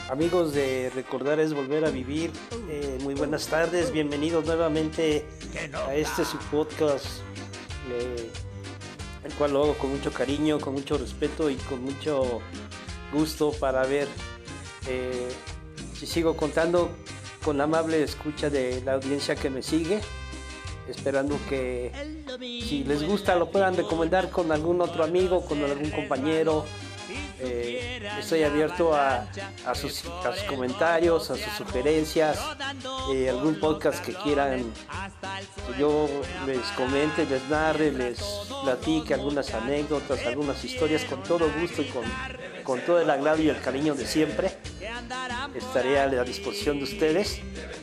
Amigos de Recordar es Volver a Vivir, muy buenas tardes, bienvenidos nuevamente a este su podcast, el cual lo hago con mucho cariño, con mucho respeto y con mucho gusto para ver si sigo contando con la amable escucha de la audiencia que me sigue, esperando que si les gusta lo puedan recomendar con algún otro amigo, con algún compañero. Estoy abierto a sus comentarios, a sus sugerencias, algún podcast que quieran que yo les comente, les narre, les platique algunas anécdotas, algunas historias, con todo gusto y con todo el agrado y el cariño de siempre. Estaré a la disposición de ustedes.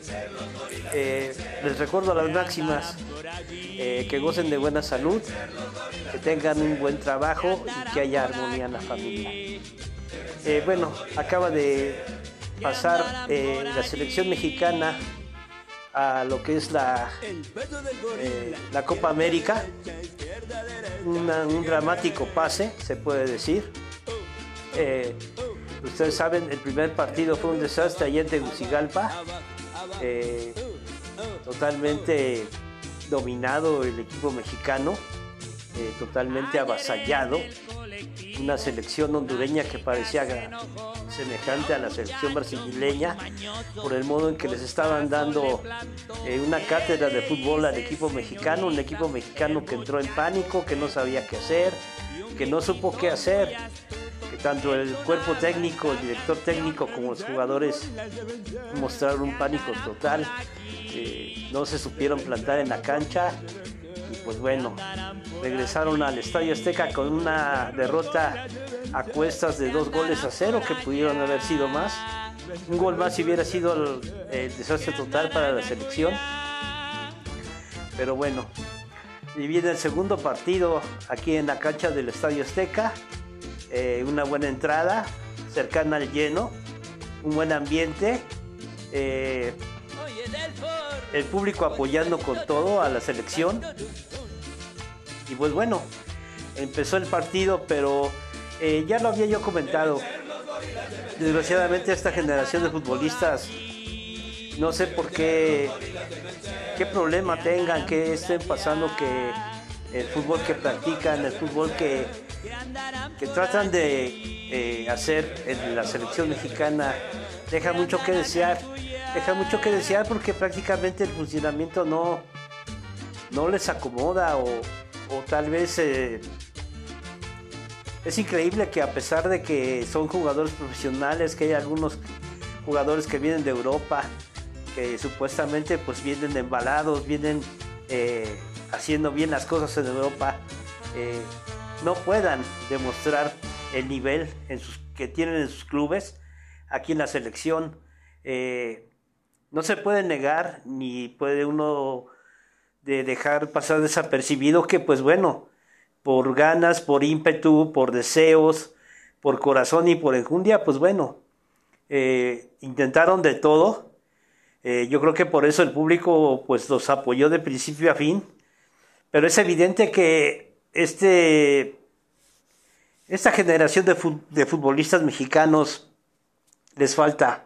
Les recuerdo las máximas: que gocen de buena salud, que tengan un buen trabajo y que haya armonía en la familia. Bueno, acaba de pasar la selección mexicana a lo que es la Copa América, un dramático pase, se puede decir. Ustedes saben, el primer partido fue un desastre allá en Tegucigalpa, totalmente dominado el equipo mexicano, totalmente avasallado, una selección hondureña que parecía semejante a la selección brasileña por el modo en que les estaban dando una cátedra de fútbol al equipo mexicano, un equipo mexicano que entró en pánico, que no sabía qué hacer, que no supo qué hacer, que tanto el cuerpo técnico, el director técnico como los jugadores mostraron un pánico total, no se supieron plantar en la cancha. Y pues bueno, regresaron al Estadio Azteca con una derrota a cuestas de 2-0, que pudieron haber sido más. Un gol más y hubiera sido el desastre total para la selección. Pero bueno, y viene el segundo partido aquí en la cancha del Estadio Azteca. Una buena entrada, cercana al lleno, un buen ambiente. El público apoyando con todo a la selección. Y pues bueno, empezó el partido, pero ya lo había yo comentado. Desgraciadamente esta generación de futbolistas, no sé por qué problema tengan, que estén pasando, que el fútbol que practican, el fútbol que tratan de hacer en la selección mexicana, deja mucho que desear. Deja mucho que desear porque prácticamente el funcionamiento no les acomoda, o tal vez es increíble que, a pesar de que son jugadores profesionales, que hay algunos jugadores que vienen de Europa, que supuestamente pues vienen embalados, vienen haciendo bien las cosas en Europa, no puedan demostrar el nivel que tienen en sus clubes aquí en la selección. No se puede negar, ni puede uno dejar pasar desapercibido que, pues bueno, por ganas, por ímpetu, por deseos, por corazón y por enjundia, pues bueno, intentaron de todo. Yo creo que por eso el público pues los apoyó de principio a fin, pero es evidente que esta generación de futbolistas mexicanos les falta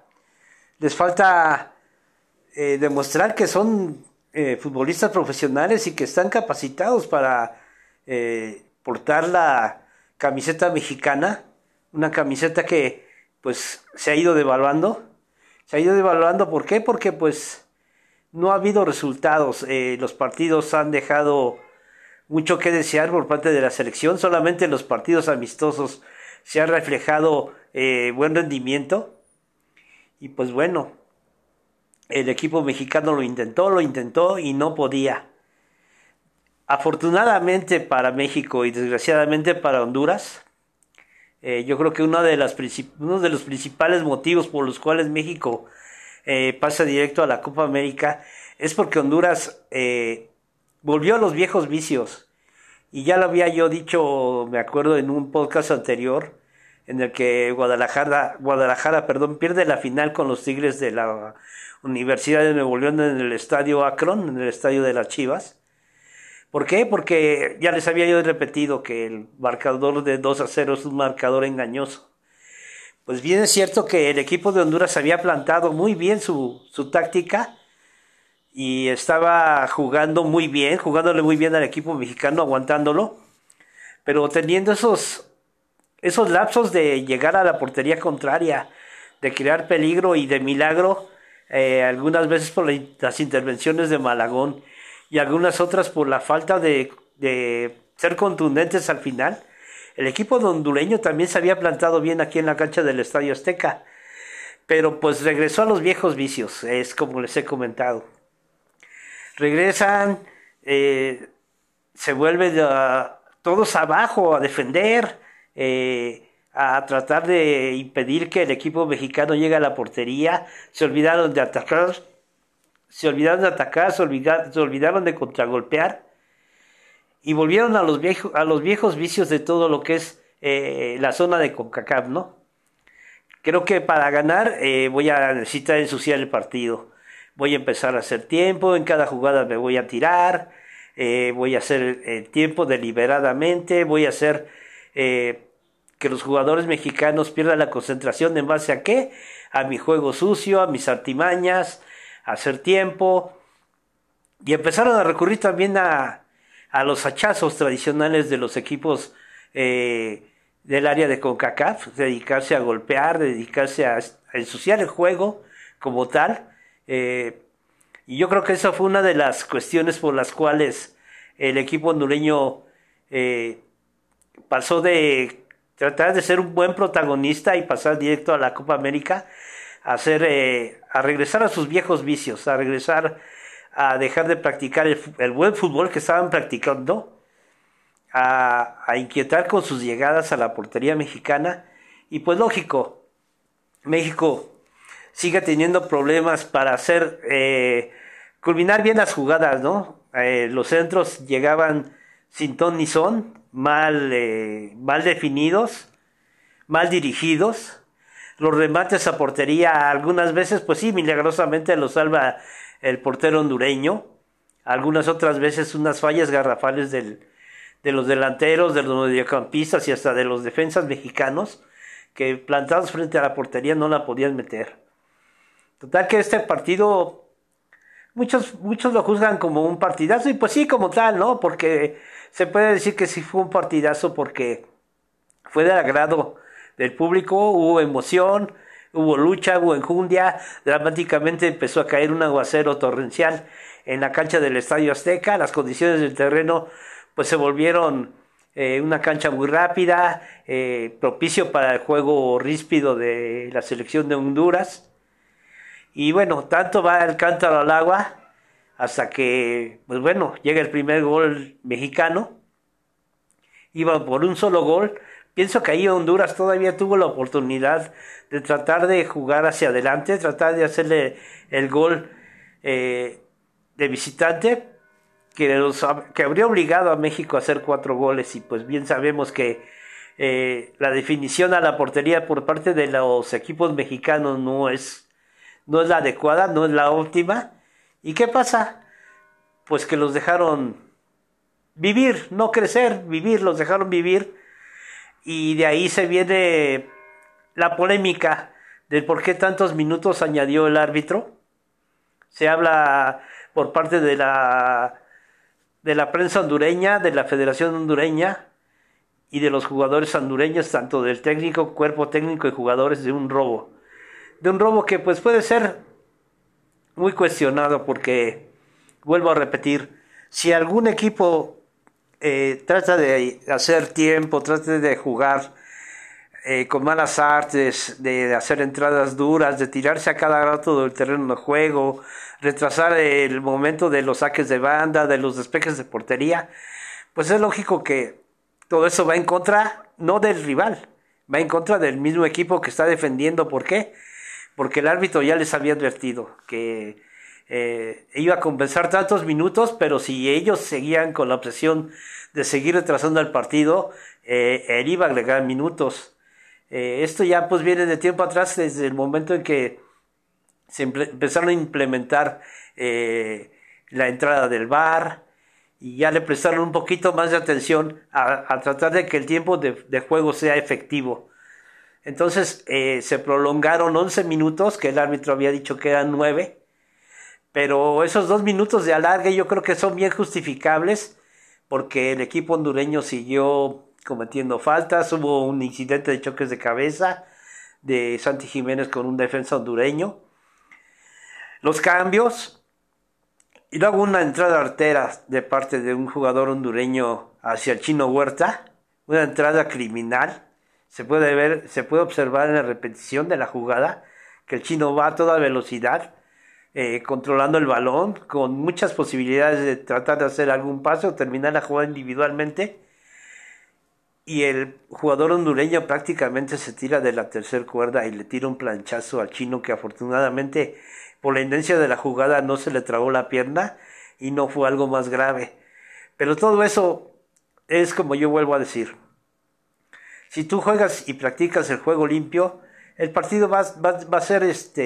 demostrar que son futbolistas profesionales y que están capacitados para portar la camiseta mexicana, una camiseta que pues se ha ido devaluando. ¿Por qué? Porque pues no ha habido resultados. Los partidos han dejado mucho que desear por parte de la selección. Solamente en los partidos amistosos se ha reflejado buen rendimiento. Y pues bueno, el equipo mexicano lo intentó y no podía. Afortunadamente para México y desgraciadamente para Honduras, yo creo que uno de los principales motivos por los cuales México pasa directo a la Copa América es porque Honduras volvió a los viejos vicios. Y ya lo había yo dicho, me acuerdo, en un podcast anterior, en el que Guadalajara, pierde la final con los Tigres de la Universidad de Nuevo León en el estadio Akron, en el estadio de las Chivas. ¿Por qué? Porque ya les había yo repetido que el marcador de 2-0 es un marcador engañoso. Pues bien es cierto que el equipo de Honduras había plantado muy bien su táctica y estaba jugando muy bien, jugándole muy bien al equipo mexicano, aguantándolo, pero teniendo esos lapsos de llegar a la portería contraria, de crear peligro y de milagro, algunas veces por las intervenciones de Malagón y algunas otras por la falta de ser contundentes al final. El equipo hondureño también se había plantado bien aquí en la cancha del Estadio Azteca, pero pues regresó a los viejos vicios, es como les he comentado. Regresan, se vuelven todos abajo a defender, a tratar de impedir que el equipo mexicano llegue a la portería. Se olvidaron de atacar, se olvidaron de contragolpear y volvieron a los viejos vicios de todo lo que es la zona de CONCACAF, ¿no? Creo que para ganar voy a necesitar ensuciar el partido. Voy a empezar a hacer tiempo, en cada jugada me voy a tirar, voy a hacer el tiempo deliberadamente, voy a hacer que los jugadores mexicanos pierdan la concentración en base a qué, a mi juego sucio, a mis artimañas, a hacer tiempo, y empezaron a recurrir también a los hachazos tradicionales de los equipos del área de CONCACAF, dedicarse a golpear, dedicarse a ensuciar el juego como tal. Y yo creo que esa fue una de las cuestiones por las cuales el equipo hondureño pasó de tratar de ser un buen protagonista y pasar directo a la Copa América a regresar a sus viejos vicios, a regresar a dejar de practicar el buen fútbol que estaban practicando, a inquietar con sus llegadas a la portería mexicana. Y pues lógico, México sigue teniendo problemas para hacer culminar bien las jugadas, ¿no? Los centros llegaban sin ton ni son, mal definidos, mal dirigidos. Los remates a portería algunas veces, pues sí, milagrosamente los salva el portero hondureño. Algunas otras veces unas fallas garrafales de los delanteros, de los mediocampistas y hasta de los defensas mexicanos, que plantados frente a la portería no la podían meter. Total que este partido, muchos lo juzgan como un partidazo, y pues sí, como tal, ¿no? Porque se puede decir que sí fue un partidazo porque fue del agrado del público, hubo emoción, hubo lucha, hubo enjundia. Dramáticamente empezó a caer un aguacero torrencial en la cancha del Estadio Azteca. Las condiciones del terreno pues se volvieron una cancha muy rápida, propicio para el juego ríspido de la selección de Honduras. Y bueno, tanto va el cántaro al agua hasta que, pues bueno, llega el primer gol mexicano. Iban por un solo gol. Pienso que ahí Honduras todavía tuvo la oportunidad de tratar de jugar hacia adelante, tratar de hacerle el gol de visitante, que habría obligado a México a hacer 4 goles. Y pues bien sabemos que la definición a la portería por parte de los equipos mexicanos no es la adecuada, no es la óptima. ¿Y qué pasa? Pues que los dejaron vivir, no crecer, vivir, los dejaron vivir. Y de ahí se viene la polémica del por qué tantos minutos añadió el árbitro. Se habla por parte de la prensa hondureña, de la Federación Hondureña y de los jugadores hondureños, tanto del técnico, cuerpo técnico y jugadores, de un robo. De un robo que pues puede ser muy cuestionado porque, vuelvo a repetir, si algún equipo trata de hacer tiempo, trata de jugar con malas artes, de hacer entradas duras, de tirarse a cada rato del terreno de juego, retrasar el momento de los saques de banda, de los despejes de portería, pues es lógico que todo eso va en contra, no del rival, va en contra del mismo equipo que está defendiendo. ¿Por qué? Porque el árbitro ya les había advertido que iba a compensar tantos minutos, pero si ellos seguían con la obsesión de seguir retrasando el partido, él iba a agregar minutos. Esto ya pues viene de tiempo atrás, desde el momento en que se empezaron a implementar la entrada del VAR, y ya le prestaron un poquito más de atención a tratar de que el tiempo de juego sea efectivo. Entonces se prolongaron 11 minutos, que el árbitro había dicho que eran 9, pero esos 2 minutos de alargue yo creo que son bien justificables, porque el equipo hondureño siguió cometiendo faltas, hubo un incidente de choques de cabeza de Santi Jiménez con un defensa hondureño, los cambios, y luego una entrada artera de parte de un jugador hondureño hacia el Chino Huerta, una entrada criminal. Se puede observar en la repetición de la jugada que el Chino va a toda velocidad, controlando el balón, con muchas posibilidades de tratar de hacer algún pase o terminar la jugada individualmente. Y el jugador hondureño prácticamente se tira de la tercera cuerda y le tira un planchazo al Chino, que afortunadamente por la inercia de la jugada no se le trabó la pierna y no fue algo más grave. Pero todo eso es como yo vuelvo a decir. Si tú juegas y practicas el juego limpio, el partido va a ser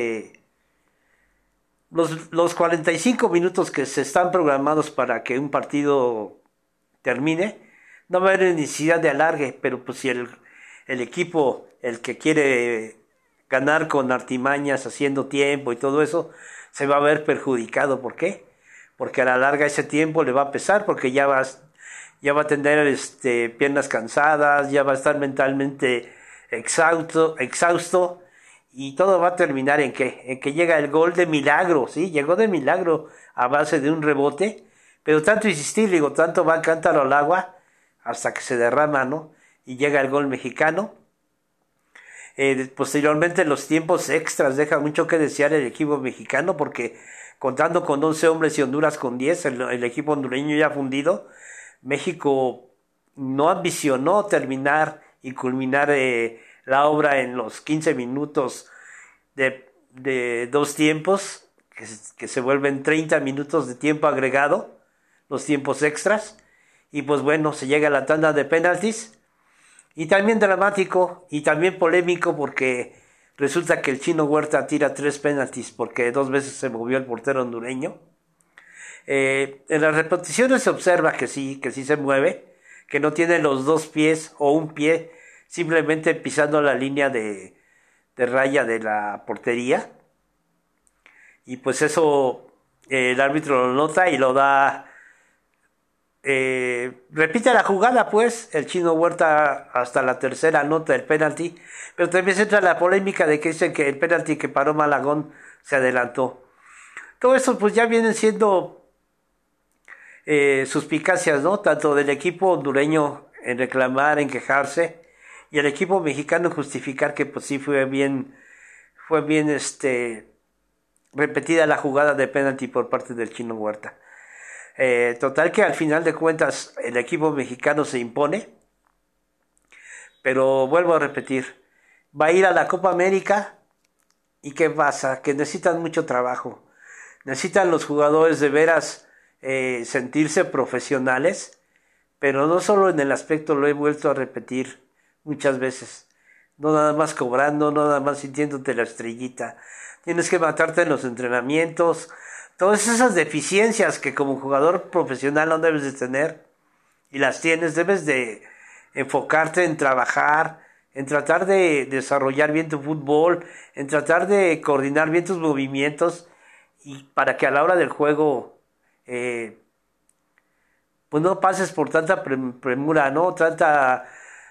los 45 minutos que se están programados para que un partido termine. No va a haber necesidad de alargue, pero pues si el equipo, el que quiere ganar con artimañas, haciendo tiempo y todo eso, se va a ver perjudicado. ¿Por qué? Porque a la larga ese tiempo le va a pesar, porque ya va a tener piernas cansadas, ya va a estar mentalmente exhausto, y todo va a terminar en que llega el gol de milagro. Sí, llegó de milagro a base de un rebote, pero tanto insistir, tanto va el cántaro al agua hasta que se derrama, ¿no? Y llega el gol mexicano. Posteriormente los tiempos extras dejan mucho que desear el equipo mexicano, porque contando con 11 hombres y Honduras con 10, el equipo hondureño ya fundido. México no ambicionó terminar y culminar la obra en los 15 minutos de 2 tiempos, que se vuelven 30 minutos de tiempo agregado, los tiempos extras. Y pues bueno, se llega a la tanda de penaltis, y también dramático y también polémico, porque resulta que el Chino Huerta tira 3 penaltis porque 2 veces se movió el portero hondureño. En las repeticiones se observa que sí se mueve, que no tiene los 2 pies o un pie simplemente pisando la línea de raya de la portería, y pues eso el árbitro lo nota y lo da. Repite la jugada, pues el Chino Huerta hasta la tercera anota el penalti, pero también se entra la polémica de que dicen que el penalti que paró Malagón se adelantó. Todo eso pues ya vienen siendo suspicacias, ¿no? Tanto del equipo hondureño en reclamar, en quejarse, y el equipo mexicano en justificar que pues sí fue bien repetida la jugada de penalti por parte del Chino Huerta. Total que al final de cuentas el equipo mexicano se impone, pero vuelvo a repetir, va a ir a la Copa América, y ¿qué pasa? Que necesitan mucho trabajo, necesitan los jugadores de veras sentirse profesionales, pero no solo en el aspecto, lo he vuelto a repetir muchas veces, no nada más cobrando, no nada más sintiéndote la estrellita, tienes que matarte en los entrenamientos. Todas esas deficiencias que como jugador profesional no debes de tener, y las tienes, debes de enfocarte en trabajar, en tratar de desarrollar bien tu fútbol, en tratar de coordinar bien tus movimientos, y para que a la hora del juego pues no pases por tanta premura, ¿no? Tanta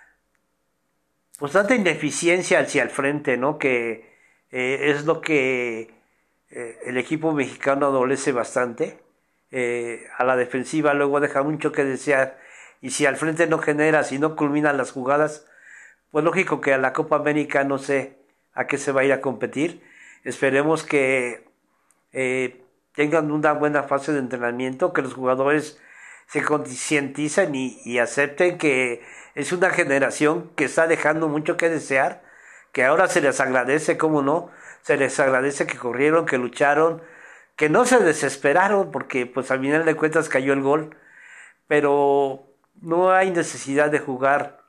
ineficiencia hacia el frente, ¿no? Que es lo que el equipo mexicano adolece bastante. A la defensiva luego deja mucho que desear, y si al frente no genera, si no culminan las jugadas, pues lógico que a la Copa América no sé a qué se va a ir a competir. Esperemos que tengan una buena fase de entrenamiento, que los jugadores se concienticen y acepten que es una generación que está dejando mucho que desear, que ahora se les agradece, cómo no, se les agradece que corrieron, que lucharon, que no se desesperaron, porque pues al final de cuentas cayó el gol, pero no hay necesidad de jugar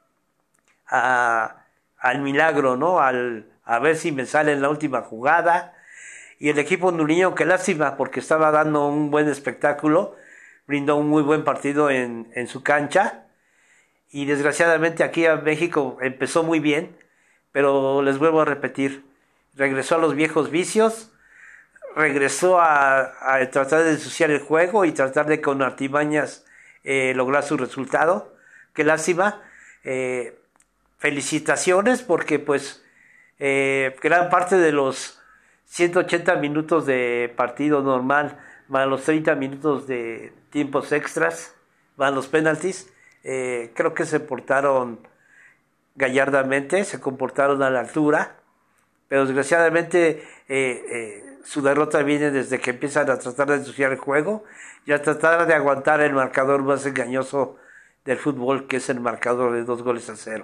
al milagro, ¿no? A ver si me sale en la última jugada. Y el equipo hondureño, qué lástima, porque estaba dando un buen espectáculo, brindó un muy buen partido en su cancha, y desgraciadamente aquí a México empezó muy bien, pero les vuelvo a repetir, regresó a los viejos vicios, regresó a tratar de ensuciar el juego y tratar de con artimañas lograr su resultado. Qué lástima. Felicitaciones porque pues gran parte de los 180 minutos de partido normal más los 30 minutos de tiempos extras más los penaltis, creo que se portaron gallardamente, se comportaron a la altura, pero desgraciadamente su derrota viene desde que empiezan a tratar de ensuciar el juego y a tratar de aguantar el marcador más engañoso del fútbol, que es el marcador de 2-0.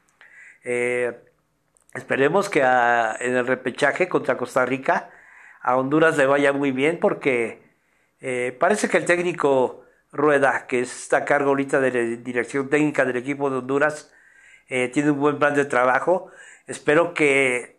Esperemos que en el repechaje contra Costa Rica a Honduras le vaya muy bien, porque parece que el técnico Rueda, que está a cargo ahorita de la dirección técnica del equipo de Honduras, tiene un buen plan de trabajo. Espero que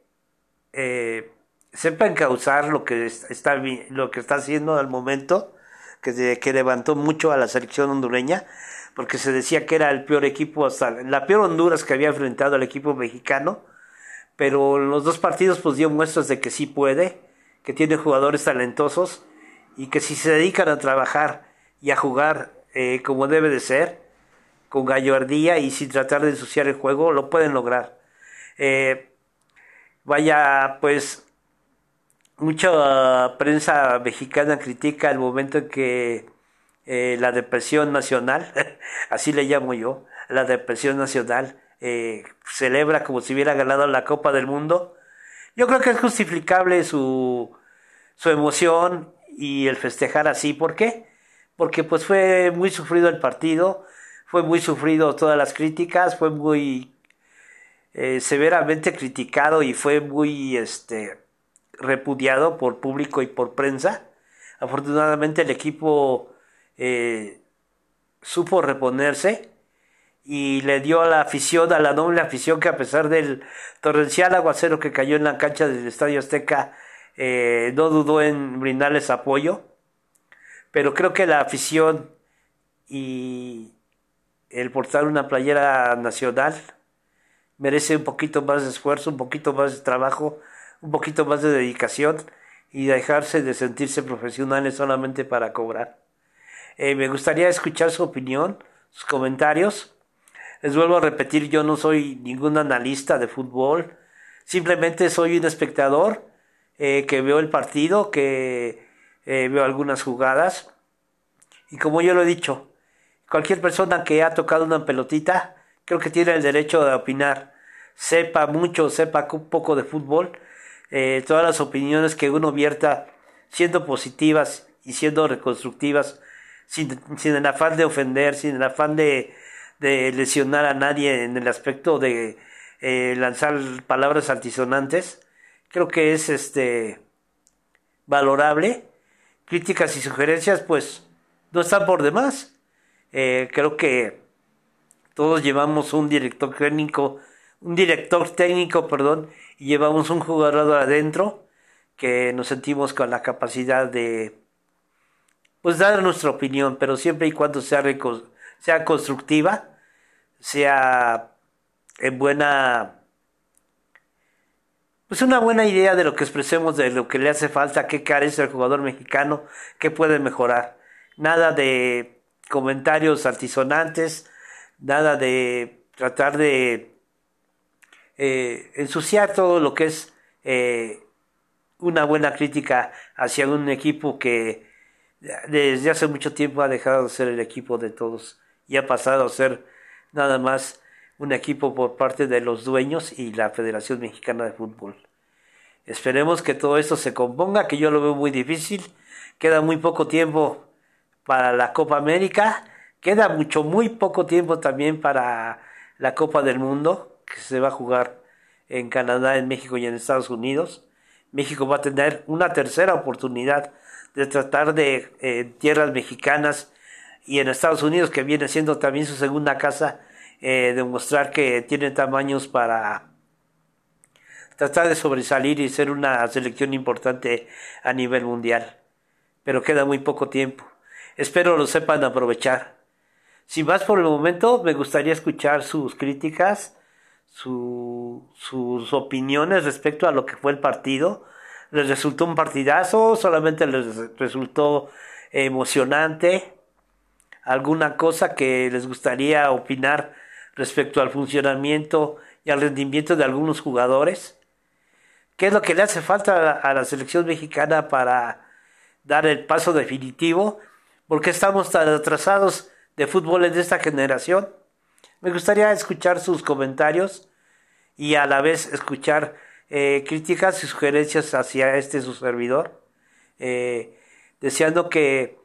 sepa encauzar lo que está haciendo al momento, que levantó mucho a la selección hondureña, porque se decía que era el peor equipo, hasta la peor Honduras que había enfrentado al equipo mexicano, pero en los dos partidos pues dio muestras de que sí puede, que tiene jugadores talentosos y que si se dedican a trabajar y a jugar como debe de ser, con gallardía y sin tratar de ensuciar el juego, lo pueden lograr. Pues mucha prensa mexicana critica el momento en que la depresión nacional, así le llamo yo, la depresión nacional, celebra como si hubiera ganado la Copa del Mundo. Yo creo que es justificable su emoción y el festejar así. ¿Por qué? Porque pues fue muy sufrido el partido, fue muy sufrido todas las críticas, fue muy severamente criticado y fue muy repudiado por público y por prensa. Afortunadamente el equipo supo reponerse y le dio a la afición, a la noble afición, que a pesar del torrencial aguacero que cayó en la cancha del Estadio Azteca, no dudó en brindarles apoyo. Pero creo que la afición y el portar una playera nacional merece un poquito más de esfuerzo, un poquito más de trabajo, un poquito más de dedicación y dejarse de sentirse profesionales solamente para cobrar. Me gustaría escuchar su opinión, sus comentarios. Les vuelvo a repetir, yo no soy ningún analista de fútbol, simplemente soy un espectador que veo el partido, que veo algunas jugadas, y como yo lo he dicho, cualquier persona que ha tocado una pelotita creo que tiene el derecho de opinar, sepa mucho, sepa poco de fútbol. Todas las opiniones que uno vierta, siendo positivas y siendo reconstructivas, sin el afán de ofender, sin el afán de lesionar a nadie en el aspecto de lanzar palabras altisonantes, creo que es valorable. Críticas y sugerencias pues no están por demás. Creo que todos llevamos un director técnico, y llevamos un jugador adentro que nos sentimos con la capacidad de pues dar nuestra opinión, pero siempre y cuando sea constructiva, sea en buena, pues una buena idea de lo que expresemos, de lo que le hace falta, qué carece el jugador mexicano, qué puede mejorar. Nada de comentarios altisonantes, nada de tratar de ensuciar todo lo que es una buena crítica hacia un equipo que desde hace mucho tiempo ha dejado de ser el equipo de todos y ha pasado a ser nada más un equipo por parte de los dueños y la Federación Mexicana de Fútbol. Esperemos que todo esto se componga, que yo lo veo muy difícil. Queda muy poco tiempo para la Copa América, queda muy poco tiempo también para la Copa del Mundo, que se va a jugar en Canadá, en México y en Estados Unidos. México va a tener una tercera oportunidad de tratar de tierras mexicanas y en Estados Unidos, que viene siendo también su segunda casa, demostrar que tiene tamaños para tratar de sobresalir y ser una selección importante a nivel mundial. Pero queda muy poco tiempo. Espero lo sepan aprovechar. Sin más por el momento, me gustaría escuchar sus críticas, sus opiniones respecto a lo que fue el partido. ¿Les resultó un partidazo? ¿Solamente les resultó emocionante? ¿Alguna cosa que les gustaría opinar respecto al funcionamiento y al rendimiento de algunos jugadores? ¿Qué es lo que le hace falta a la selección mexicana para dar el paso definitivo? ¿Por qué estamos tan atrasados de fútbol en esta generación? Me gustaría escuchar sus comentarios y a la vez escuchar críticas y sugerencias hacia su servidor. Deseando que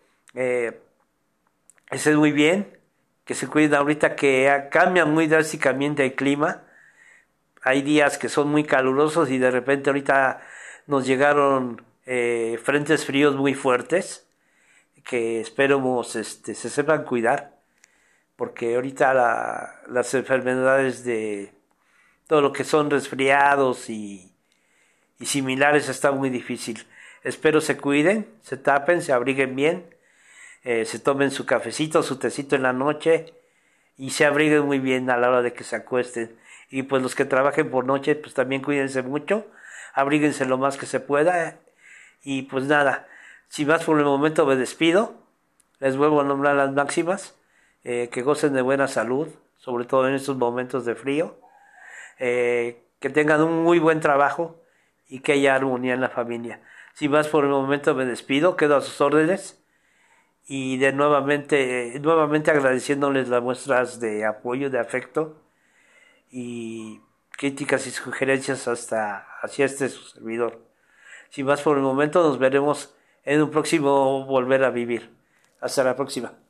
estén muy bien, que se cuiden ahorita que cambia muy drásticamente el clima. Hay días que son muy calurosos y de repente ahorita nos llegaron frentes fríos muy fuertes que esperemos se sepan cuidar, porque ahorita las enfermedades de todo lo que son resfriados y similares está muy difícil. Espero se cuiden, se tapen, se abriguen bien, se tomen su cafecito, su tecito en la noche y se abriguen muy bien a la hora de que se acuesten. Y pues los que trabajen por noche, pues también cuídense mucho, abríguense lo más que se pueda. Y pues nada, sin más por el momento me despido. Les vuelvo a nombrar las máximas. Que gocen de buena salud, sobre todo en estos momentos de frío. Que tengan un muy buen trabajo y que haya armonía en la familia. Sin más por el momento me despido, quedo a sus órdenes. Y nuevamente agradeciéndoles las muestras de apoyo, de afecto y críticas y sugerencias hacia su servidor. Sin más por el momento, nos veremos en un próximo Volver a Vivir. Hasta la próxima.